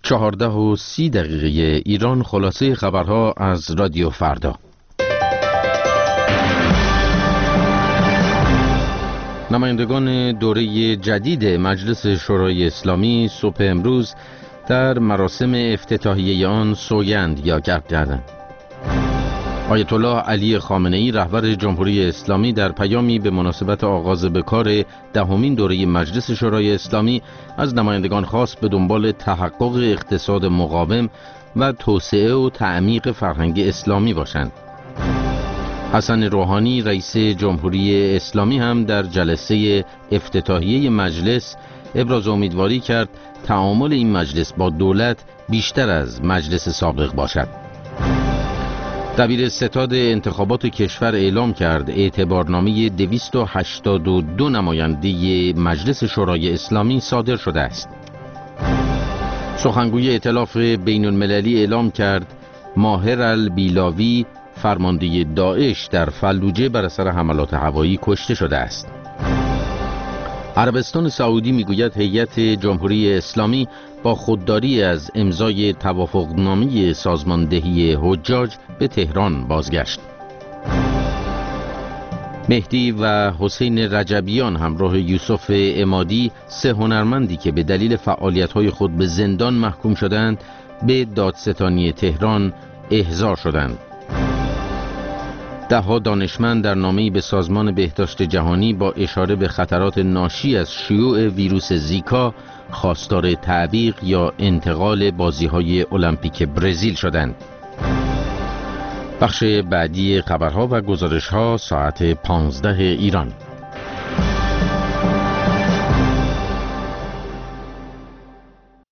14:30 ایران. خلاصه خبرها از رادیو فردا. نمایندگان دوره جدید مجلس شورای اسلامی صبح امروز در مراسم افتتاحیه آن سوگند یاد کردند. آیت الله علی خامنه‌ای رهبر جمهوری اسلامی در پیامی به مناسبت آغاز به کار دهمین دوره مجلس شورای اسلامی از نمایندگان خواست به دنبال تحقق اقتصاد مقاوم و توسعه و تعمیق فرهنگ اسلامی باشند. حسن روحانی رئیس جمهوری اسلامی هم در جلسه افتتاحیه مجلس ابراز امیدواری کرد تعامل این مجلس با دولت بیشتر از مجلس سابق باشد. دبیر ستاد انتخابات کشور اعلام کرد اعتبارنامه 282 نماینده مجلس شورای اسلامی صادر شده است. سخنگوی ائتلاف بین المللی اعلام کرد ماهر البیلاوی فرمانده داعش در فلوجه بر اثر حملات هوایی کشته شده است. عربستان سعودی میگوید هیئت جمهوری اسلامی با خودداری از امضای توافقنامه سازماندهی حجاج به تهران بازگشت. مهدی و حسین رجبیان همراه یوسف عمادی، سه هنرمندی که به دلیل فعالیت‌های خود به زندان محکوم شدند، به دادستانی تهران احضار شدند. ده‌ها دانشمند در نامه‌ای به سازمان بهداشت جهانی با اشاره به خطرات ناشی از شیوع ویروس زیکا خواستار تعویق یا انتقال بازی‌های المپیک برزیل شدند. بخش بعدی خبرها و گزارش‌ها ساعت 15 ایران.